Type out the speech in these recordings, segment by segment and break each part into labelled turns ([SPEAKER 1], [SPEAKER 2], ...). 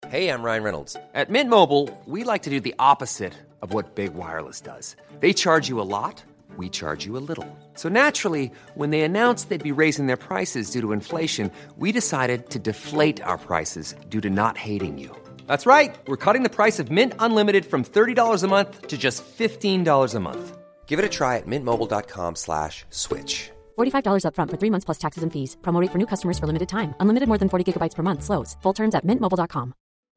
[SPEAKER 1] Hey, I'm Ryan Reynolds. At Mint Mobile, we like to do the opposite of what Big Wireless does. They charge you a lot, we charge you a little. So naturally, when they announced they'd be raising their prices due to inflation, we decided to deflate our prices due to not hating you. That's right. We're cutting the price of Mint Unlimited from $30 a month to just $15 a month. Give it a try at mintmobile.com/switch.
[SPEAKER 2] $45 up front for 3 months plus taxes and fees. Promo rate for new customers for limited time. Unlimited more than 40 gigabytes per month. Slows full terms at mintmobile.com.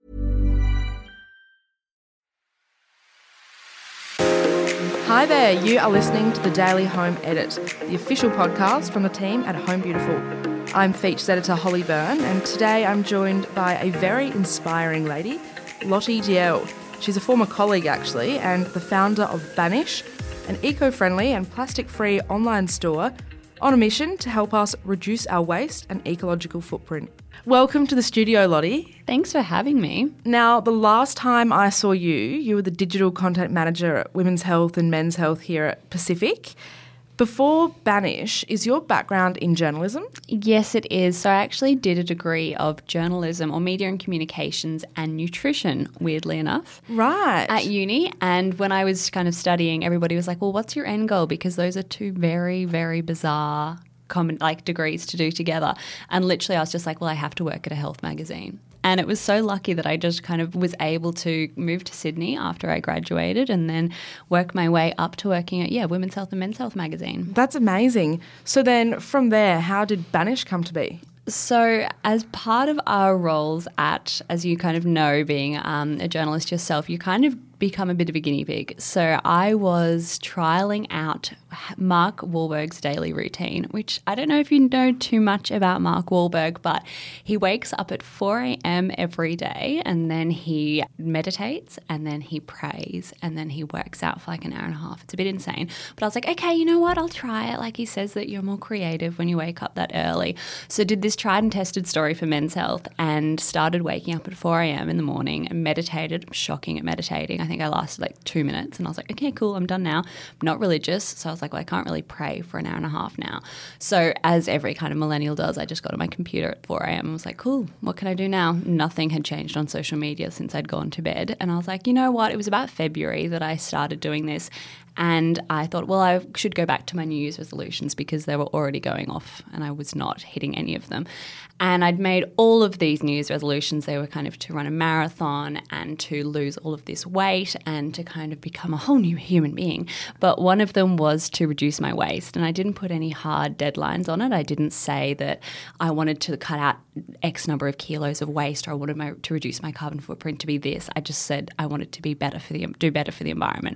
[SPEAKER 3] Hi there, you are listening to the Daily Home Edit, the official podcast from the team at Home Beautiful. I'm features editor Holly Byrne, and today I'm joined by a very inspiring lady, Lottie Diel. She's a former colleague actually, and the founder of Banish, an eco-friendly and plastic-free online store on a mission to help us reduce our waste and ecological footprint. Welcome to the studio, Lottie.
[SPEAKER 4] Thanks for having me.
[SPEAKER 3] Now, the last time I saw you, you were the digital content manager at Women's Health and Men's Health here at Pacific. Before Banish, is your background in journalism?
[SPEAKER 4] Yes, it is. So I actually did a degree of journalism or media and communications and nutrition, weirdly enough.
[SPEAKER 3] Right.
[SPEAKER 4] At uni. And when I was kind of studying, everybody was like, well, what's your end goal? Because those are two very, very bizarre degrees to do together. And literally I was just like, well, I have to work at a health magazine. And it was so lucky that I just kind of was able to move to Sydney after I graduated and then work my way up to working at, Women's Health and Men's Health magazine.
[SPEAKER 3] That's amazing. So then from there, how did Banish come to be?
[SPEAKER 4] So as part of our roles at, as you kind of know, being a journalist yourself, you kind of become a bit of a guinea pig. So I was trialling out Mark Wahlberg's daily routine, which I don't know if you know too much about Mark Wahlberg, but he wakes up at 4 a.m. every day and then he meditates and then he prays and then he works out for like an hour and a half. It's a bit insane. But I was like, okay, you know what? I'll try it. Like he says that you're more creative when you wake up that early. So did this tried and tested story for Men's Health and started waking up at 4 a.m. in the morning and meditated. I'm shocking at meditating. I think I lasted like 2 minutes and I was like, okay, cool, I'm done now. I'm not religious. So I was like, well, I can't really pray for an hour and a half now. So as every kind of millennial does, I just got on my computer at 4 a.m. and was like, cool, what can I do now? Nothing had changed on social media since I'd gone to bed. And I was like, you know what? It was about February that I started doing this. And I thought, well, I should go back to my New Year's resolutions because they were already going off and I was not hitting any of them. And I'd made all of these New Year's resolutions. They were kind of to run a marathon and to lose all of this weight and to kind of become a whole new human being. But one of them was to reduce my waste. And I didn't put any hard deadlines on it. I didn't say that I wanted to cut out X number of kilos of waste or I wanted to reduce my carbon footprint to be this. I just said I wanted to be do better for the environment.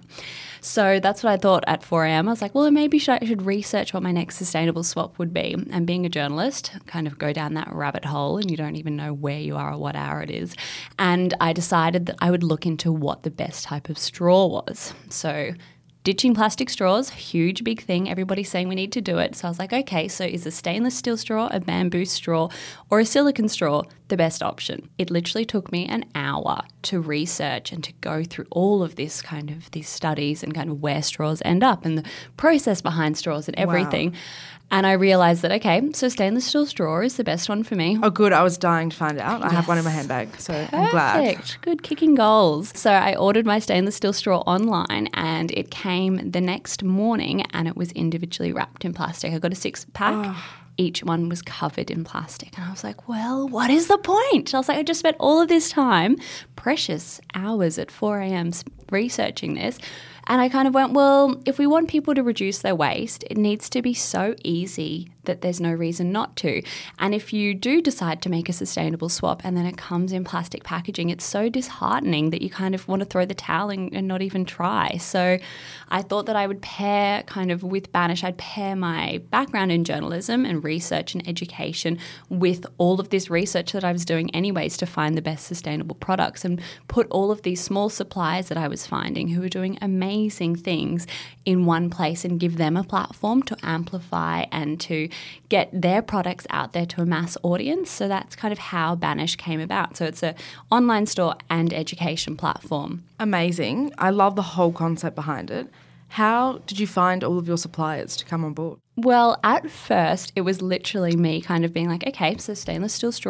[SPEAKER 4] So that's what I thought at 4 a.m. I was like, well, maybe I should research what my next sustainable swap would be. And being a journalist, kind of go down that rabbit hole and you don't even know where you are or what hour it is. And I decided that I would look into what the best type of straw was. So ditching plastic straws, huge, big thing. Everybody's saying we need to do it. So I was like, okay, so is a stainless steel straw, a bamboo straw, or a silicone straw the best option? It literally took me an hour to research and to go through all of this kind of these studies and kind of where straws end up and the process behind straws and everything. Wow. And I realised that, okay, so stainless steel straw is the best one for me.
[SPEAKER 3] Oh, good. I was dying to find out. Yes. I have one in my handbag, so
[SPEAKER 4] Perfect.
[SPEAKER 3] I'm glad.
[SPEAKER 4] Perfect. Good, kicking goals. So I ordered my stainless steel straw online and it came the next morning and it was individually wrapped in plastic. I got a 6-pack. Oh. Each one was covered in plastic. And I was like, well, what is the point? I was like, I just spent all of this time, precious hours at 4 a.m. researching this. And I kind of went, well, if we want people to reduce their waste, it needs to be so easy that there's no reason not to. And if you do decide to make a sustainable swap and then it comes in plastic packaging, it's so disheartening that you kind of want to throw the towel and not even try. So I thought that I would pair kind of with Banish, I'd pair my background in journalism and research and education with all of this research that I was doing anyways to find the best sustainable products and put all of these small suppliers that I was finding who were doing amazing things in one place and give them a platform to amplify and to get their products out there to a mass audience. So that's kind of how Banish came about. So it's an online store and education platform.
[SPEAKER 3] Amazing. I love the whole concept behind it. How did you find all of your suppliers to come on board?
[SPEAKER 4] Well, at first, it was literally me kind of being like, okay, so stainless steel straw,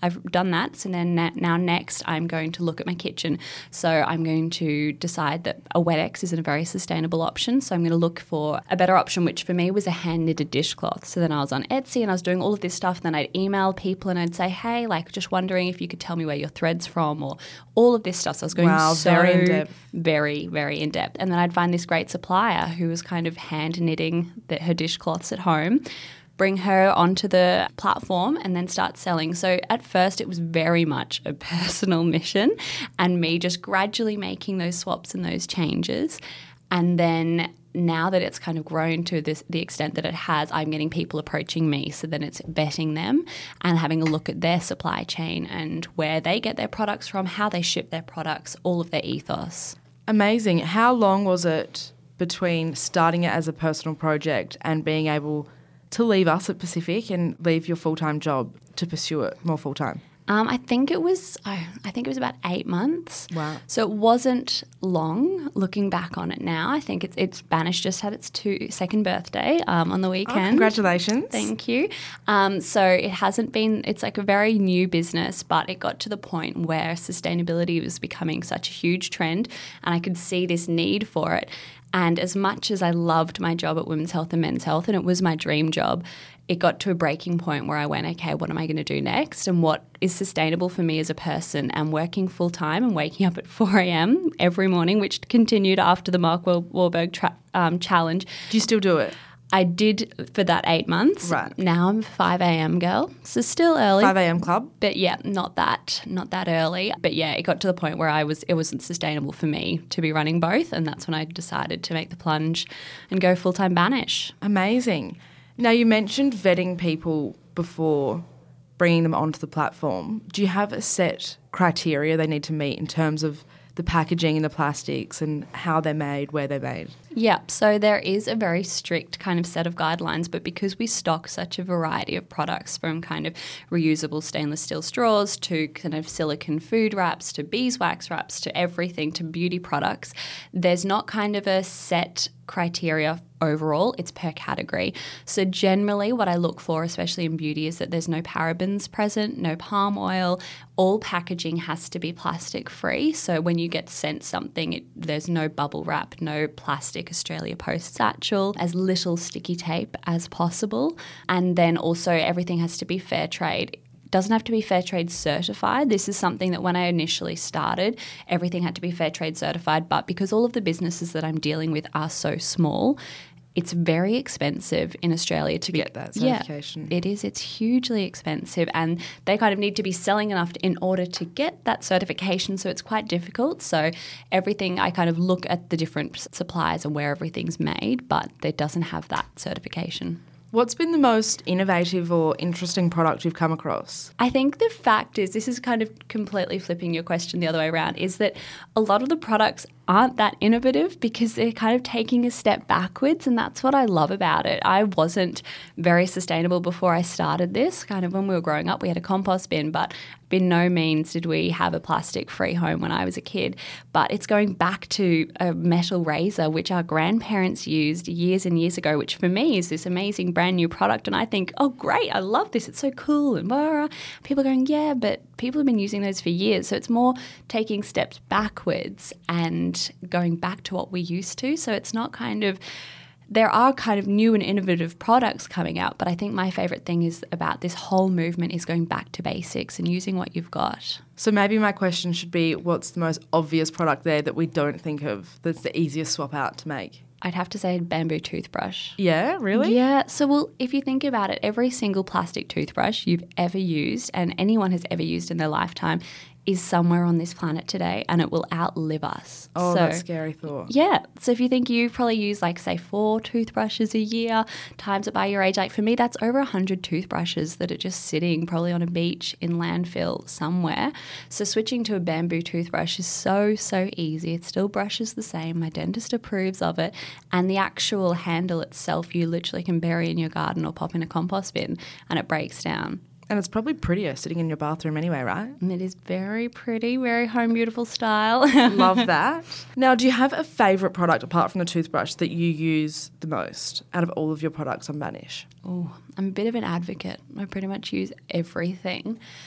[SPEAKER 4] I've done that. So then now next I'm going to look at my kitchen. So I'm going to decide that a Wet-X isn't a very sustainable option. So I'm going to look for a better option, which for me was a hand-knitted dishcloth. So then I was on Etsy and I was doing all of this stuff. Then I'd email people and I'd say, hey, like just wondering if you could tell me where your thread's from or all of this stuff. So I was going
[SPEAKER 3] very in-depth.
[SPEAKER 4] Very, very in-depth. And then I'd find this great supplier who was kind of hand-knitting her dishcloths at home, bring her onto the platform and then start selling. So at first it was very much a personal mission and me just gradually making those swaps and those changes. And then now that it's kind of grown to the extent that it has, I'm getting people approaching me. So then it's vetting them and having a look at their supply chain and where they get their products from, how they ship their products, all of their ethos.
[SPEAKER 3] Amazing. How long was it between starting it as a personal project and being able to leave us at Pacific and leave your full-time job to pursue it more full-time?
[SPEAKER 4] I think it was about 8 months.
[SPEAKER 3] Wow. So
[SPEAKER 4] it wasn't long looking back on it now. I think it's Banish just had its second birthday on the weekend.
[SPEAKER 3] Oh, congratulations.
[SPEAKER 4] Thank you. So it hasn't been, it's like a very new business, but it got to the point where sustainability was becoming such a huge trend and I could see this need for it. And as much as I loved my job at Women's Health and Men's Health, and it was my dream job, it got to a breaking point where I went, okay, what am I going to do next? And what is sustainable for me as a person? And working full time and waking up at 4 a.m. every morning, which continued after the Mark Wahlberg challenge.
[SPEAKER 3] Do you still do it?
[SPEAKER 4] I did for that 8 months.
[SPEAKER 3] Right.
[SPEAKER 4] Now I'm a 5 a.m. girl, so still early.
[SPEAKER 3] 5 a.m. club?
[SPEAKER 4] But yeah, not that early. But yeah, it got to the point where it wasn't sustainable for me to be running both, and that's when I decided to make the plunge and go full-time Banish.
[SPEAKER 3] Amazing. Now, you mentioned vetting people before bringing them onto the platform. Do you have a set criteria they need to meet in terms of the packaging and the plastics and how they're made, where they're made?
[SPEAKER 4] Yeah, so there is a very strict kind of set of guidelines, but because we stock such a variety of products from kind of reusable stainless steel straws to kind of silicone food wraps to beeswax wraps to everything to beauty products, there's not kind of a set criteria overall, it's per category. So generally what I look for, especially in beauty, is that there's no parabens present, no palm oil. All packaging has to be plastic free. So when you get sent something, there's no bubble wrap, no plastic Australia Post satchel, as little sticky tape as possible. And then also everything has to be fair trade. Doesn't have to be fair trade certified. This is something that when I initially started, everything had to be fair trade certified. But because all of the businesses that I'm dealing with are so small, it's very expensive in Australia to
[SPEAKER 3] get that certification.
[SPEAKER 4] Yeah, it is. It's hugely expensive and they kind of need to be selling enough in order to get that certification. So it's quite difficult. So everything, I kind of look at the different suppliers and where everything's made, but it doesn't have that certification.
[SPEAKER 3] What's been the most innovative or interesting product you've come across?
[SPEAKER 4] I think the fact is, this is kind of completely flipping your question the other way around, is that a lot of the products aren't that innovative because they're kind of taking a step backwards, and that's what I love about it. I wasn't very sustainable before I started this. Kind of when we were growing up, we had a compost bin, but by no means did we have a plastic-free home when I was a kid. But it's going back to a metal razor, which our grandparents used years and years ago, which for me is this amazing brand new product. And I think, oh, great, I love this. It's so cool. And blah. People are going, yeah, but people have been using those for years. So it's more taking steps backwards and going back to what we used to. So it's not kind of, there are kind of new and innovative products coming out, but I think my favourite thing is about this whole movement is going back to basics and using what you've got.
[SPEAKER 3] So maybe my question should be, what's the most obvious product there that we don't think of that's the easiest swap out to make?
[SPEAKER 4] I'd have to say bamboo toothbrush.
[SPEAKER 3] Yeah, really?
[SPEAKER 4] Yeah. So, well, if you think about it, every single plastic toothbrush you've ever used and anyone has ever used in their lifetime is somewhere on this planet today and it will outlive us.
[SPEAKER 3] Oh, that's a scary thought.
[SPEAKER 4] Yeah. So if you think you probably use like, say, 4 toothbrushes a year, times it by your age, like for me, that's over 100 toothbrushes that are just sitting probably on a beach in landfill somewhere. So switching to a bamboo toothbrush is so, so easy. It still brushes the same. My dentist approves of it. And the actual handle itself, you literally can bury in your garden or pop in a compost bin and it breaks down.
[SPEAKER 3] And it's probably prettier sitting in your bathroom anyway, right?
[SPEAKER 4] And it is very pretty, very home beautiful style.
[SPEAKER 3] Love that. Now, do you have a favourite product apart from the toothbrush that you use the most out of all of your products on Banish?
[SPEAKER 4] Oh, I'm a bit of an advocate. I pretty much use everything.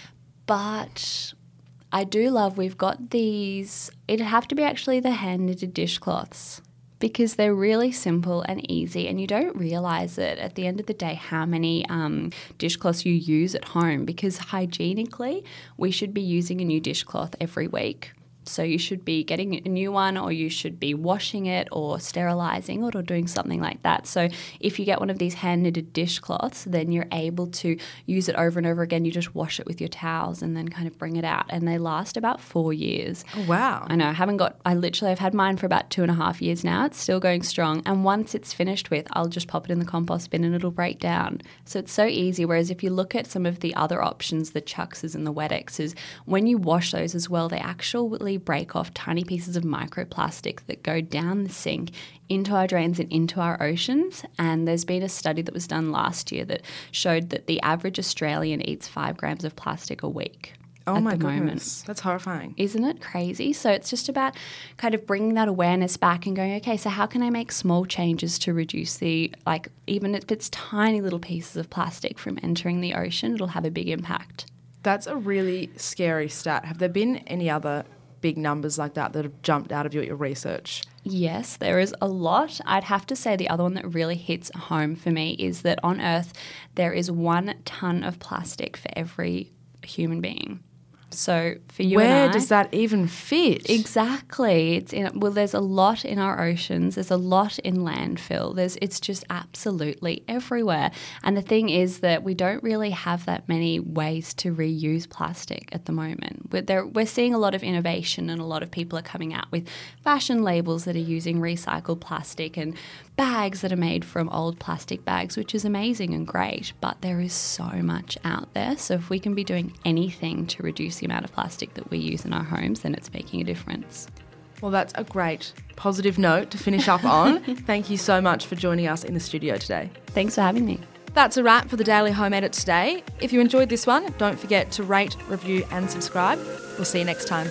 [SPEAKER 4] But I do love, we've got these, it'd have to be actually the hand-knitted dishcloths because they're really simple and easy, and you don't realise it at the end of the day how many dishcloths you use at home, because hygienically we should be using a new dishcloth every week. So you should be getting a new one, or you should be washing it or sterilising it or doing something like that. So if you get one of these hand-knitted dishcloths, then you're able to use it over and over again. You just wash it with your towels and then kind of bring it out. And they last about 4 years.
[SPEAKER 3] Oh, wow.
[SPEAKER 4] I know. I've had mine for about 2.5 years now. It's still going strong. And once it's finished with, I'll just pop it in the compost bin and it'll break down. So it's so easy. Whereas if you look at some of the other options, the Chuckses and the Wetexes, when you wash those as well, they actually break off tiny pieces of microplastic that go down the sink into our drains and into our oceans. And there's been a study that was done last year that showed that the average Australian eats 5 grams of plastic a week.
[SPEAKER 3] Oh my
[SPEAKER 4] goodness,
[SPEAKER 3] moment. That's horrifying.
[SPEAKER 4] Isn't it crazy? So it's just about kind of bringing that awareness back and going, okay, so how can I make small changes to reduce even if it's tiny little pieces of plastic from entering the ocean, it'll have a big impact.
[SPEAKER 3] That's a really scary stat. Have there been any other big numbers like that have jumped out of your research?
[SPEAKER 4] Yes, there is a lot. I'd have to say the other one that really hits home for me is that on Earth there is 1 ton of plastic for every human being. So for you and I,
[SPEAKER 3] where does that even fit?
[SPEAKER 4] Exactly. There's a lot in our oceans. There's a lot in landfill. It's just absolutely everywhere. And the thing is that we don't really have that many ways to reuse plastic at the moment. We're seeing a lot of innovation, and a lot of people are coming out with fashion labels that are using recycled plastic and bags that are made from old plastic bags, which is amazing and great. But there is so much out there. So if we can be doing anything to reduce the amount of plastic that we use in our homes, then it's making a difference.
[SPEAKER 3] Well, that's a great positive note to finish up on. Thank you so much for joining us in the studio today.
[SPEAKER 4] Thanks for having me.
[SPEAKER 3] That's a wrap for the Daily Home Edit today. If you enjoyed this one, don't forget to rate, review and subscribe. We'll see you next time.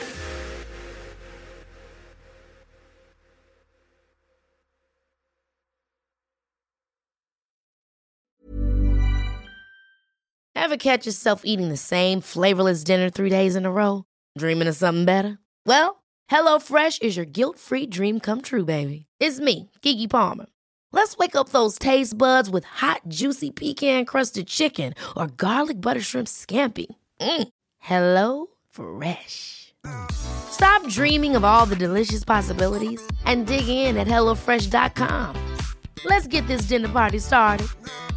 [SPEAKER 5] Ever catch yourself eating the same flavorless dinner 3 days in a row? Dreaming of something better? Well, HelloFresh is your guilt-free dream come true, baby. It's me, Keke Palmer. Let's wake up those taste buds with hot, juicy pecan-crusted chicken or garlic butter shrimp scampi. HelloFresh. Stop dreaming of all the delicious possibilities and dig in at HelloFresh.com. Let's get this dinner party started.